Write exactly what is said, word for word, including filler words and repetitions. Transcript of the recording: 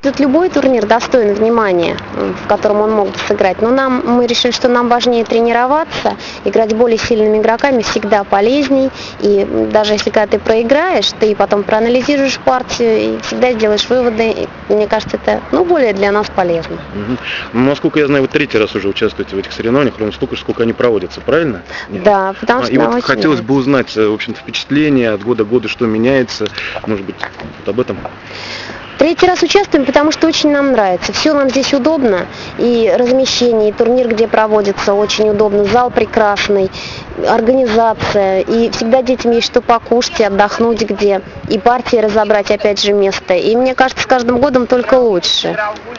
Любой турнир достоин внимания, в котором он мог бы сыграть, но нам, мы решили, что нам важнее тренироваться, играть с более сильными игроками всегда полезней, и даже если когда ты проиграешь, ты потом проанализируешь партию и всегда сделаешь выводы, и, мне кажется, это ну, более для нас полезно. Угу. Ну, насколько я знаю, вы третий раз уже участвуете в этих соревнованиях, ровно столько, сколько они проводятся, правильно? Нет? Да, потому что а, И вот очень хотелось нравится. бы узнать, в общем-то, впечатления от года к году, что меняется, может быть, вот об этом. Третий раз участвуем, потому что очень нам нравится. Все нам здесь удобно. И размещение, и турнир, где проводится, очень удобно. Зал прекрасный, организация. И всегда детям есть что покушать и отдохнуть где. И партии разобрать, опять же, место. И мне кажется, с каждым годом только лучше.